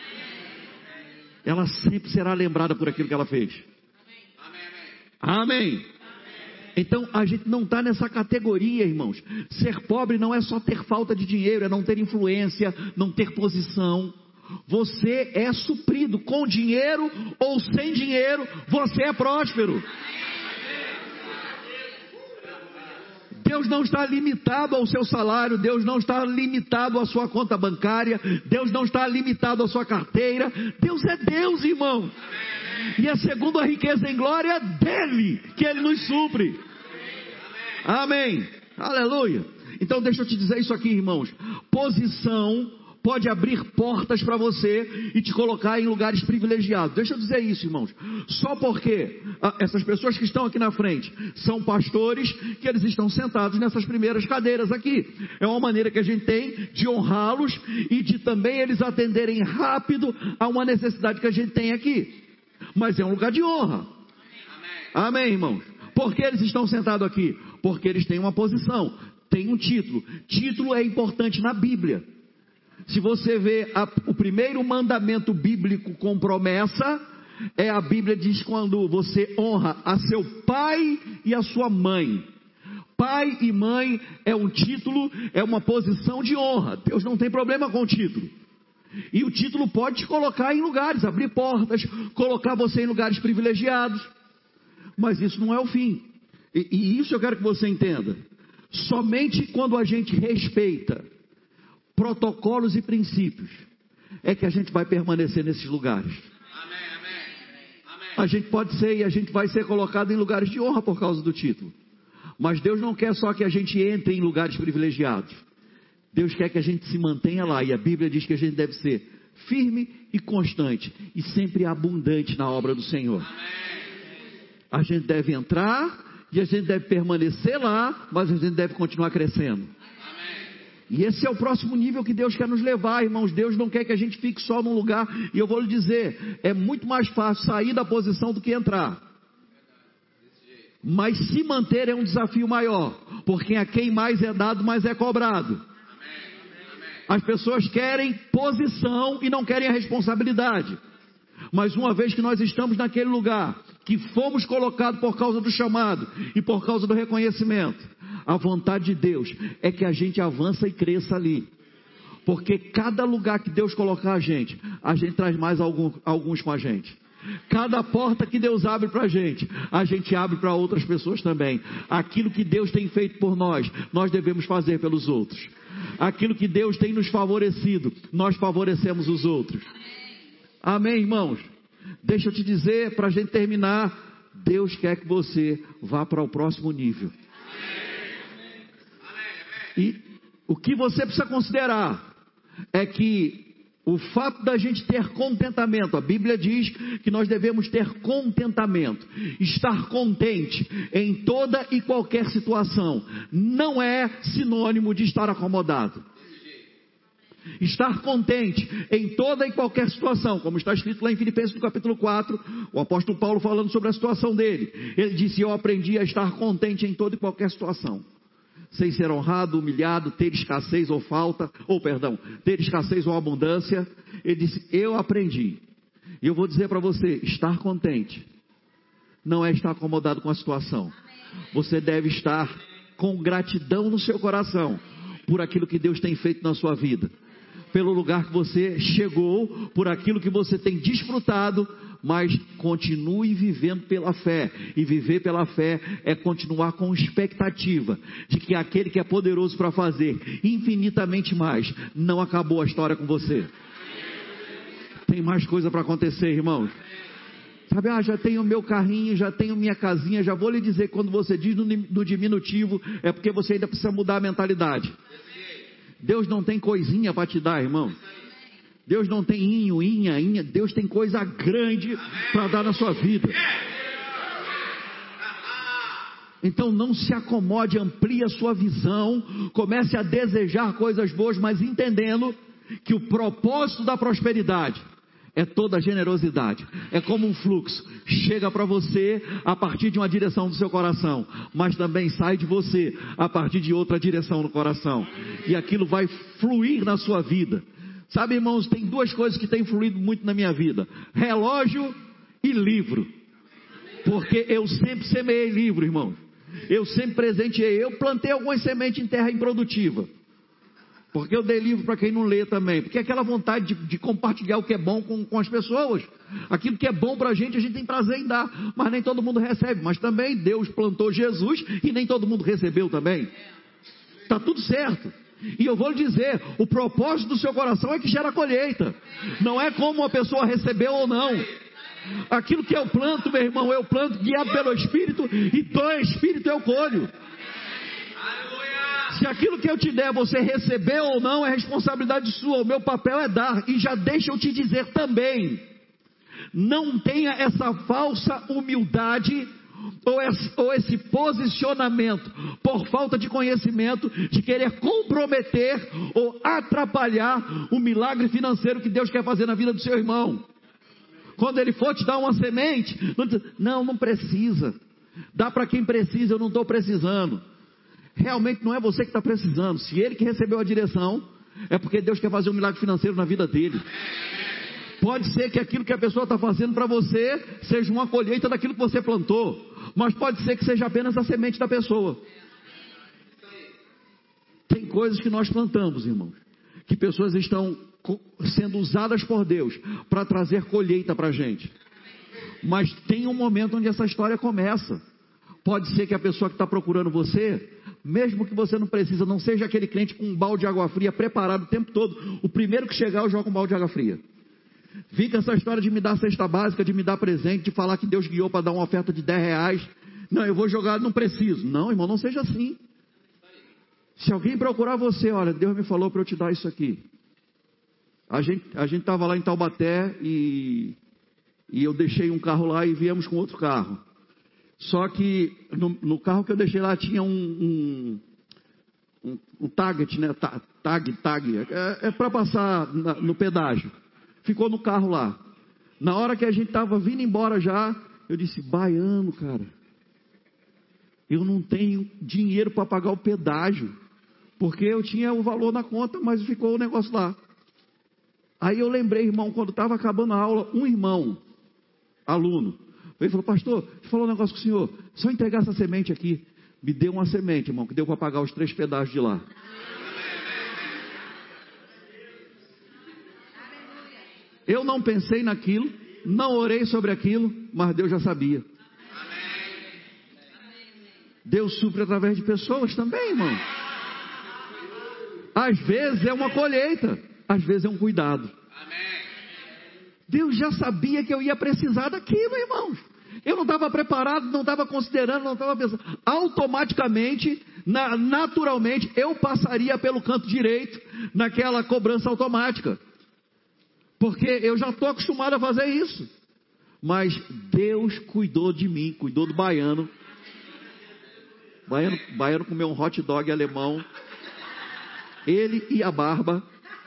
Ela sempre será lembrada por aquilo que ela fez. Amém. Então a gente não está nessa categoria, irmãos. Ser pobre não é só ter falta de dinheiro, é não ter influência, não ter posição. Você é suprido com dinheiro ou sem dinheiro, você é próspero. Deus não está limitado ao seu salário, Deus não está limitado à sua conta bancária, Deus não está limitado à sua carteira. Deus é Deus, irmão. E é segundo a riqueza em glória dele que ele nos supre. Amém. Aleluia. Então deixa eu te dizer isso aqui, irmãos. Posição pode abrir portas para você e te colocar em lugares privilegiados. Deixa eu dizer isso, irmãos. Só porque essas pessoas que estão aqui na frente são pastores, que eles estão sentados nessas primeiras cadeiras aqui. É uma maneira que a gente tem de honrá-los e de também eles atenderem rápido a uma necessidade que a gente tem aqui. Mas é um lugar de honra. Amém, irmãos? Por que eles estão sentados aqui? Porque eles têm uma posição, têm um título. Título é importante na Bíblia. Se você vê o primeiro mandamento bíblico com promessa, a Bíblia diz quando você honra a seu pai e a sua mãe. Pai e mãe é um título, é uma posição de honra. Deus não tem problema com o título. E o título pode te colocar em lugares, abrir portas, colocar você em lugares privilegiados. Mas isso não é o fim. E isso eu quero que você entenda. Somente quando a gente respeita protocolos e princípios é que a gente vai permanecer nesses lugares. A gente pode ser e a gente vai ser colocado em lugares de honra por causa do título. Mas Deus não quer só que a gente entre em lugares privilegiados. Deus quer que a gente se mantenha lá. E a Bíblia diz que a gente deve ser firme e constante. E sempre abundante na obra do Senhor. A gente deve entrar e a gente deve permanecer lá, mas a gente deve continuar crescendo. E esse é o próximo nível que Deus quer nos levar, irmãos. Deus não quer que a gente fique só num lugar. E eu vou lhe dizer, é muito mais fácil sair da posição do que entrar. Mas se manter é um desafio maior. Porque a quem mais é dado, mais é cobrado. As pessoas querem posição e não querem a responsabilidade. Mas uma vez que nós estamos naquele lugar, que fomos colocados por causa do chamado e por causa do reconhecimento, a vontade de Deus é que a gente avança e cresça ali. Porque cada lugar que Deus colocar a gente traz mais alguns com a gente. Cada porta que Deus abre para a gente abre para outras pessoas também. Aquilo que Deus tem feito por nós, nós devemos fazer pelos outros. Aquilo que Deus tem nos favorecido, nós favorecemos os outros. Amém, irmãos? Deixa eu te dizer, para a gente terminar, Deus quer que você vá para o próximo nível. E o que você precisa considerar é que o fato da gente ter contentamento, a Bíblia diz que nós devemos ter contentamento, estar contente em toda e qualquer situação, não é sinônimo de estar acomodado. Estar contente em toda e qualquer situação, como está escrito lá em Filipenses no capítulo 4, o apóstolo Paulo falando sobre a situação dele. Ele disse: eu aprendi a estar contente em toda e qualquer situação, sem ser honrado, humilhado, ter escassez ou ter escassez ou abundância. Ele disse: eu aprendi. E eu vou dizer para você, estar contente não é estar acomodado com a situação. Você deve estar com gratidão no seu coração por aquilo que Deus tem feito na sua vida, pelo lugar que você chegou, por aquilo que você tem desfrutado, mas continue vivendo pela fé. E viver pela fé é continuar com expectativa de que aquele que é poderoso para fazer infinitamente mais, não acabou a história com você. Tem mais coisa para acontecer, irmãos. Sabe, já tenho meu carrinho, já tenho minha casinha. Já vou lhe dizer, quando você diz no diminutivo, é porque você ainda precisa mudar a mentalidade. Deus não tem coisinha para te dar, irmão. Deus não tem inha. Deus tem coisa grande para dar na sua vida. Então não se acomode, amplie a sua visão. Comece a desejar coisas boas, mas entendendo que o propósito da prosperidade é toda a generosidade. É como um fluxo. Chega para você a partir de uma direção do seu coração, mas também sai de você a partir de outra direção no coração. E aquilo vai fluir na sua vida. Sabe, irmãos, tem duas coisas que têm fluído muito na minha vida: relógio e livro. Porque eu sempre semeei livro, irmão. Eu sempre presenteei. Eu plantei algumas sementes em terra improdutiva. Porque eu dei livro para quem não lê também. Porque é aquela vontade de compartilhar o que é bom com as pessoas. Aquilo que é bom para a gente tem prazer em dar. Mas nem todo mundo recebe. Mas também Deus plantou Jesus e nem todo mundo recebeu também. Está tudo certo. E eu vou lhe dizer, o propósito do seu coração é que gera colheita. Não é como a pessoa recebeu ou não. Aquilo que eu planto, meu irmão, eu planto guiado pelo Espírito, e do Espírito eu colho. Se aquilo que eu te der você recebeu ou não, é responsabilidade sua. O meu papel é dar. E já deixa eu te dizer também, não tenha essa falsa humildade ou esse posicionamento por falta de conhecimento, de querer comprometer ou atrapalhar o milagre financeiro que Deus quer fazer na vida do seu irmão. Quando ele for te dar uma semente, não precisa. Dá para quem precisa, eu não estou precisando. Realmente não é você que está precisando. Se ele que recebeu a direção, é porque Deus quer fazer um milagre financeiro na vida dele. Pode ser que aquilo que a pessoa está fazendo para você seja uma colheita daquilo que você plantou, mas pode ser que seja apenas a semente da pessoa. Tem coisas que nós plantamos, irmãos, que pessoas estão sendo usadas por Deus para trazer colheita para a gente. Mas tem um momento onde essa história começa. Pode ser que a pessoa que está procurando você, mesmo que você não precisa, não seja aquele crente com um balde de água fria preparado o tempo todo. O primeiro que chegar, eu jogo um balde de água fria. Fica essa história de me dar cesta básica, de me dar presente, de falar que Deus guiou para dar uma oferta de R$10. Não, eu vou jogar, não preciso. Não, irmão, não seja assim. Se alguém procurar você, olha, Deus me falou para eu te dar isso aqui. A gente estava lá em Taubaté e eu deixei um carro lá e viemos com outro carro. Só que no carro que eu deixei lá tinha um target, né? Tag. É para passar no pedágio. Ficou no carro lá. Na hora que a gente estava vindo embora já, eu disse, baiano, cara, eu não tenho dinheiro para pagar o pedágio. Porque eu tinha o valor na conta, mas ficou o negócio lá. Aí eu lembrei, irmão, quando estava acabando a aula, um irmão, aluno, ele falou, pastor, deixa eu falar um negócio com o senhor, só entregar essa semente aqui. Me deu uma semente, irmão, que deu para pagar os 3 pedágios de lá. Eu não pensei naquilo, não orei sobre aquilo, mas Deus já sabia. Deus supre através de pessoas também, irmão. Às vezes é uma colheita, às vezes é um cuidado. Deus já sabia que eu ia precisar daquilo, irmãos. Eu não estava preparado, não estava considerando, não estava pensando. Automaticamente, naturalmente, eu passaria pelo canto direito naquela cobrança automática. Porque eu já estou acostumado a fazer isso. Mas Deus cuidou de mim, cuidou do baiano. Baiano comeu um hot dog alemão. Ele e a barba.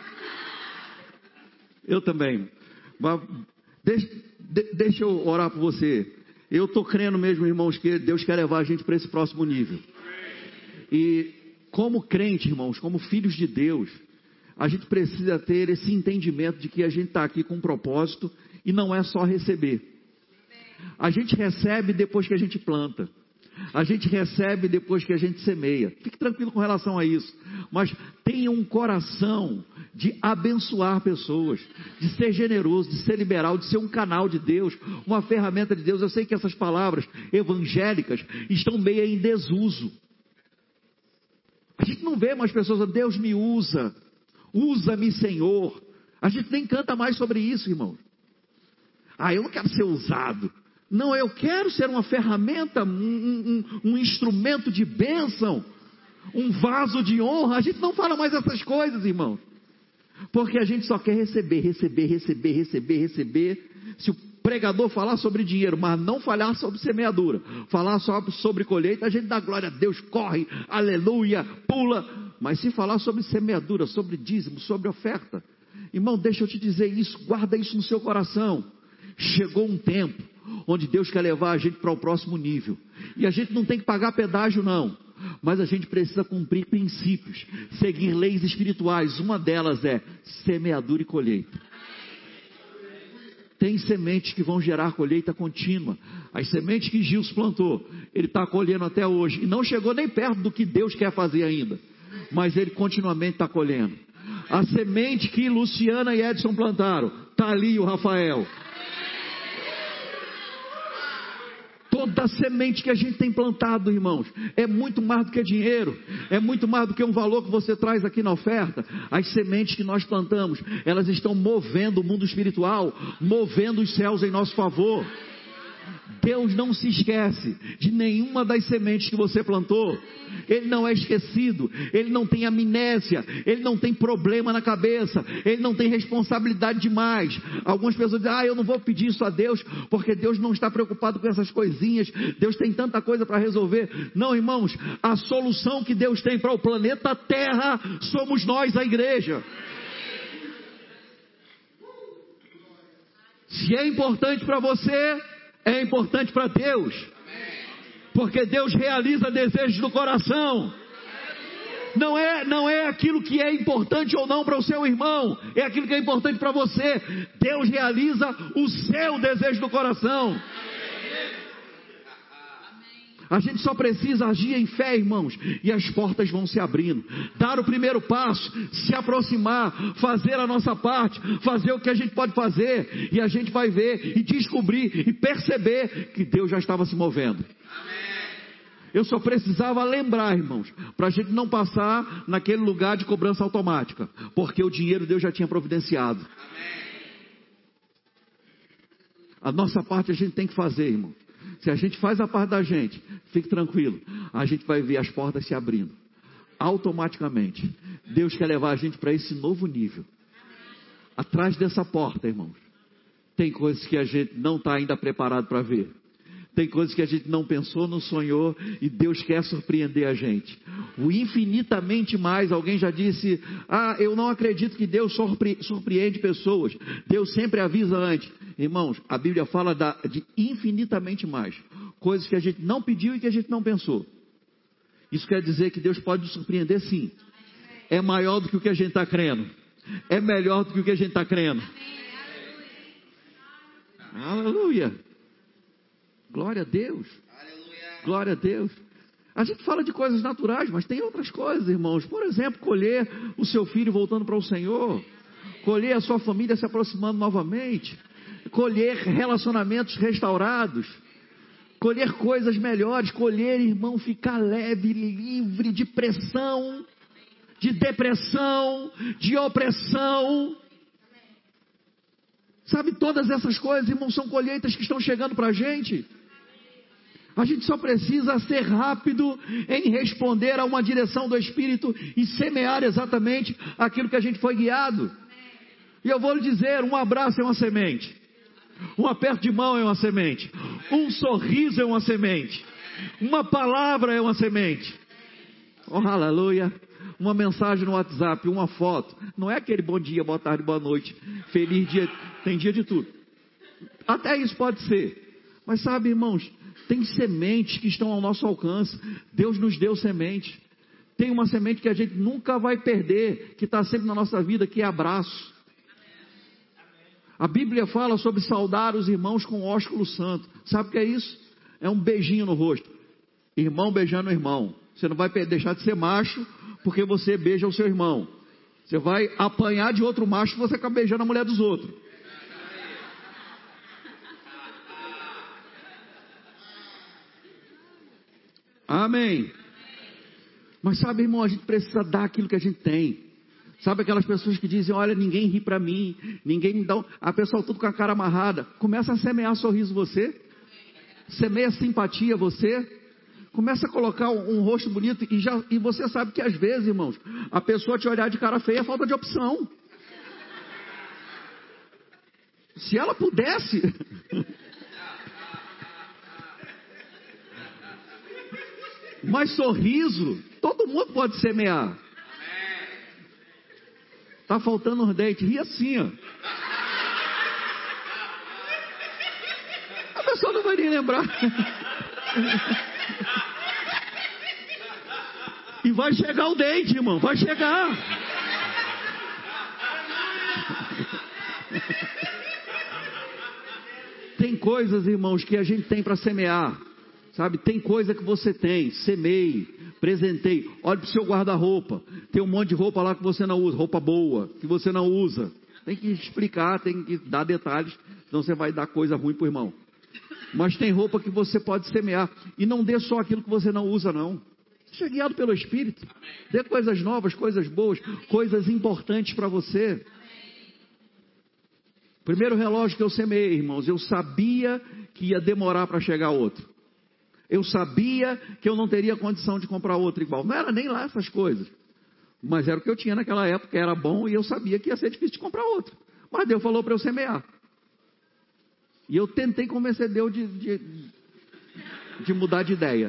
Eu também. Mas deixa eu orar por você. Eu estou crendo mesmo, irmãos, que Deus quer levar a gente para esse próximo nível. E como crente, irmãos, como filhos de Deus, a gente precisa ter esse entendimento de que a gente está aqui com um propósito e não é só receber. A gente recebe depois que a gente planta. A gente recebe depois que a gente semeia. Fique tranquilo com relação a isso. Mas tenha um coração de abençoar pessoas, de ser generoso, de ser liberal, de ser um canal de Deus, uma ferramenta de Deus. Eu sei que essas palavras evangélicas estão meio em desuso. A gente não vê mais pessoas dizendo, Deus me usa, usa-me, Senhor. A gente nem canta mais sobre isso, irmão. Eu não quero ser usado. Não, eu quero ser uma ferramenta, um instrumento de bênção, um vaso de honra. A gente não fala mais essas coisas, irmão. Porque a gente só quer receber. Se o pregador falar sobre dinheiro, mas não falar sobre semeadura, falar só sobre colheita, a gente dá glória a Deus, corre, aleluia, pula. Mas se falar sobre semeadura, sobre dízimo, sobre oferta, irmão, deixa eu te dizer isso, guarda isso no seu coração. Chegou um tempo onde Deus quer levar a gente para o próximo nível. E a gente não tem que pagar pedágio, não. Mas a gente precisa cumprir princípios, seguir leis espirituais. Uma delas é semeadura e colheita. Tem sementes que vão gerar colheita contínua. As sementes que Gilson plantou, ele está colhendo até hoje. E não chegou nem perto do que Deus quer fazer ainda. Mas ele continuamente está colhendo. A semente que Luciana e Edson plantaram, está ali o Rafael. Toda semente que a gente tem plantado, irmãos, é muito mais do que dinheiro, é muito mais do que um valor que você traz aqui na oferta. As sementes que nós plantamos, elas estão movendo o mundo espiritual, movendo os céus em nosso favor. Deus não se esquece de nenhuma das sementes que você plantou. Ele não é esquecido, ele não tem amnésia, ele não tem problema na cabeça, ele não tem responsabilidade demais. Algumas pessoas dizem, eu não vou pedir isso a Deus, porque Deus não está preocupado com essas coisinhas, Deus tem tanta coisa para resolver. Não, irmãos, a solução que Deus tem para o planeta Terra, somos nós, a igreja. Se é importante para você, é importante para Deus. Porque Deus realiza desejos do coração. Não é aquilo que é importante ou não para o seu irmão, é aquilo que é importante para você. Deus realiza o seu desejo do coração. A gente só precisa agir em fé, irmãos, e as portas vão se abrindo. Dar o primeiro passo, se aproximar, fazer a nossa parte, fazer o que a gente pode fazer, e a gente vai ver, e descobrir, e perceber que Deus já estava se movendo. Eu só precisava lembrar, irmãos, para a gente não passar naquele lugar de cobrança automática, porque o dinheiro Deus já tinha providenciado. A nossa parte a gente tem que fazer, irmão. Se a gente faz a parte da gente, fique tranquilo, a gente vai ver as portas se abrindo. Automaticamente. Deus quer levar a gente para esse novo nível. Atrás dessa porta, irmãos, tem coisas que a gente não está ainda preparado para ver. Tem coisas que a gente não pensou, não sonhou, e Deus quer surpreender a gente. O infinitamente mais, alguém já disse, eu não acredito que Deus surpreende pessoas. Deus sempre avisa antes. Irmãos, a Bíblia fala de infinitamente mais. Coisas que a gente não pediu e que a gente não pensou. Isso quer dizer que Deus pode nos surpreender sim. É maior do que o que a gente está crendo. É melhor do que o que a gente está crendo. Aleluia. Glória a Deus. Glória a Deus. A gente fala de coisas naturais, mas tem outras coisas, irmãos. Por exemplo, colher o seu filho voltando para o Senhor. Colher a sua família se aproximando novamente. Colher relacionamentos restaurados. Colher coisas melhores. Colher, irmão, ficar leve, livre de pressão, de depressão, de opressão. Sabe, todas essas coisas, irmão, são colheitas que estão chegando para a gente. A gente só precisa ser rápido em responder a uma direção do Espírito e semear exatamente aquilo que a gente foi guiado. E eu vou lhe dizer, um abraço é uma semente. Um aperto de mão é uma semente. Um sorriso é uma semente. Uma palavra é uma semente. Oh, aleluia. Uma mensagem no WhatsApp, uma foto. Não é aquele bom dia, boa tarde, boa noite. Feliz dia. Tem dia de tudo. Até isso pode ser. Mas sabe, irmãos, tem sementes que estão ao nosso alcance. Deus nos deu semente. Tem uma semente que a gente nunca vai perder, que está sempre na nossa vida, que é abraço. A Bíblia fala sobre saudar os irmãos com ósculo santo. Sabe o que é isso? É um beijinho no rosto. Irmão beijando irmão. Você não vai deixar de ser macho porque você beija o seu irmão. Você vai apanhar de outro macho se você ficar beijando a mulher dos outros. Amém. Mas sabe, irmão, a gente precisa dar aquilo que a gente tem. Sabe aquelas pessoas que dizem, olha, ninguém ri para mim, ninguém me dá... A pessoa tudo com a cara amarrada. Começa a semear sorriso você. Semeia simpatia você. Começa a colocar um rosto bonito. E você sabe que às vezes, irmãos, a pessoa te olhar de cara feia é falta de opção. Se ela pudesse... Mas sorriso, todo mundo pode semear. Tá faltando os dentes, ri assim, ó. A pessoa não vai nem lembrar. E vai chegar o dente, irmão, vai chegar. Tem coisas, irmãos, que a gente tem para semear. Sabe, tem coisa que você tem, semeie, presentei. Olhe para o seu guarda-roupa. Tem um monte de roupa lá que você não usa, roupa boa, que você não usa. Tem que explicar, tem que dar detalhes, senão você vai dar coisa ruim para o irmão. Mas tem roupa que você pode semear. E não dê só aquilo que você não usa, não. Seja guiado pelo Espírito. Dê coisas novas, coisas boas, coisas importantes para você. Primeiro relógio que eu semeei, irmãos, eu sabia que ia demorar para chegar outro. Eu sabia que eu não teria condição de comprar outro igual. Não era nem lá essas coisas. Mas era o que eu tinha naquela época, era bom, e eu sabia que ia ser difícil de comprar outro. Mas Deus falou para eu semear. E eu tentei convencer Deus de mudar de ideia.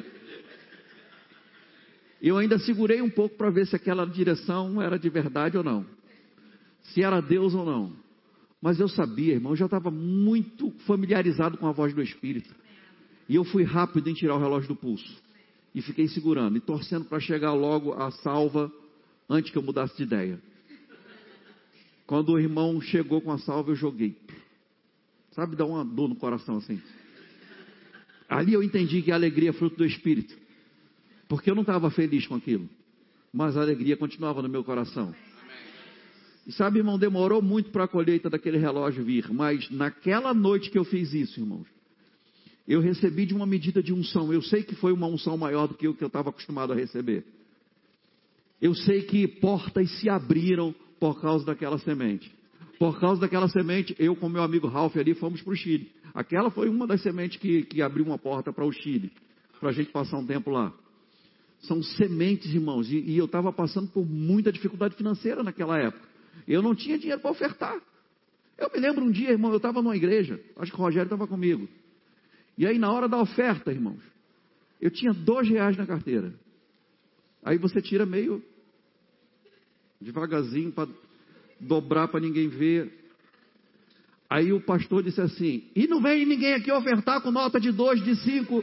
Eu ainda segurei um pouco para ver se aquela direção era de verdade ou não. Se era Deus ou não. Mas eu sabia, irmão, eu já estava muito familiarizado com a voz do Espírito. E eu fui rápido em tirar o relógio do pulso. E fiquei segurando e torcendo para chegar logo a salva antes que eu mudasse de ideia. Quando o irmão chegou com a salva, eu joguei. Sabe, dá uma dor no coração assim. Ali eu entendi que a alegria é fruto do Espírito. Porque eu não estava feliz com aquilo. Mas a alegria continuava no meu coração. E sabe, irmão, demorou muito para a colheita daquele relógio vir. Mas naquela noite que eu fiz isso, irmãos, eu recebi de uma medida de unção. Eu sei que foi uma unção maior do que o que eu estava acostumado a receber. Eu sei que portas se abriram por causa daquela semente. Por causa daquela semente, eu com meu amigo Ralph ali fomos para o Chile. Aquela foi uma das sementes que abriu uma porta para o Chile, para a gente passar um tempo lá. São sementes, irmãos, e eu estava passando por muita dificuldade financeira naquela época. Eu não tinha dinheiro para ofertar. Eu me lembro um dia, irmão, eu estava numa igreja, acho que o Rogério estava comigo. E aí na hora da oferta, irmãos, eu tinha R$2 na carteira. Aí você tira meio devagarzinho para dobrar para ninguém ver. Aí o pastor disse assim: e não vem ninguém aqui ofertar com nota de 2, de 5.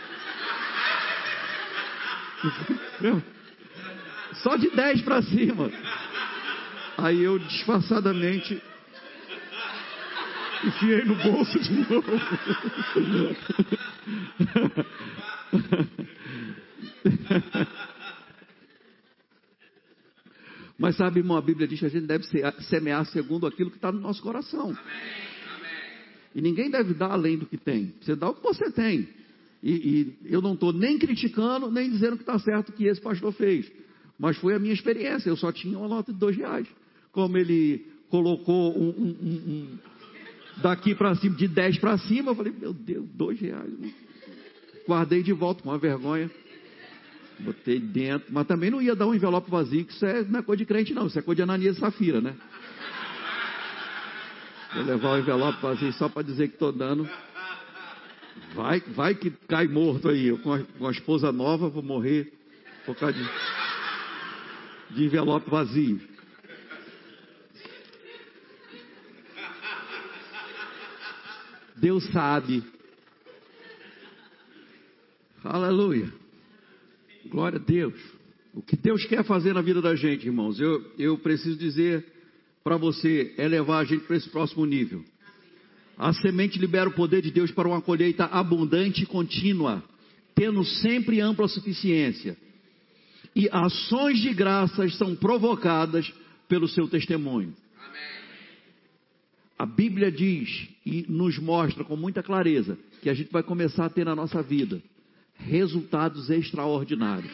Só de 10 para cima. Aí eu disfarçadamente enfiei no bolso de novo. Mas sabe, irmão, a Bíblia diz que a gente deve semear segundo aquilo que está no nosso coração. E ninguém deve dar além do que tem. Você dá o que você tem. E eu não estou nem criticando, nem dizendo que está certo o que esse pastor fez. Mas foi a minha experiência. Eu só tinha uma nota de R$2. Como ele colocou daqui para cima, de 10 para cima, eu falei, meu Deus, R$2. Guardei de volta com uma vergonha. Botei dentro, mas também não ia dar um envelope vazio, que isso não é coisa de crente não, isso é coisa de Ananias e Safira, né? Vou levar o envelope vazio só para dizer que estou dando. Vai que cai morto aí, eu com a esposa nova vou morrer por causa de envelope vazio. Deus sabe. Aleluia. Glória a Deus. O que Deus quer fazer na vida da gente, irmãos, eu preciso dizer para você, é levar a gente para esse próximo nível. A semente libera o poder de Deus para uma colheita abundante e contínua, tendo sempre ampla suficiência. E ações de graças são provocadas pelo seu testemunho. A Bíblia diz e nos mostra com muita clareza que a gente vai começar a ter na nossa vida resultados extraordinários.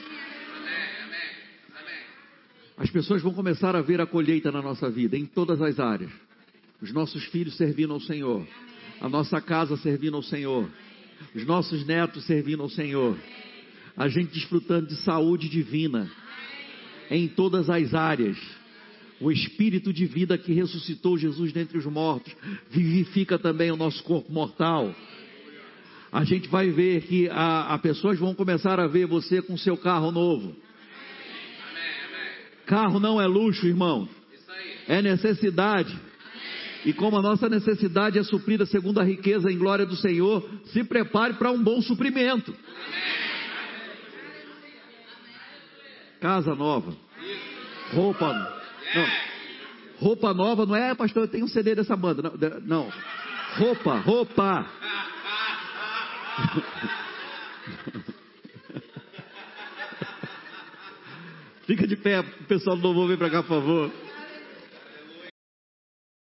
As pessoas vão começar a ver a colheita na nossa vida, em todas as áreas. Os nossos filhos servindo ao Senhor, a nossa casa servindo ao Senhor, os nossos netos servindo ao Senhor, a gente desfrutando de saúde divina em todas as áreas. O Espírito de vida que ressuscitou Jesus dentre os mortos vivifica também o nosso corpo mortal. A gente vai ver que as pessoas vão começar a ver você com seu carro novo. Carro não é luxo, irmão. É necessidade. E como a nossa necessidade é suprida segundo a riqueza em glória do Senhor, se prepare para um bom suprimento. Casa nova. Roupa. Não. Roupa nova não é, pastor, eu tenho um CD dessa banda. Não. Roupa. Fica de pé, o pessoal do louvor vem para cá, por favor.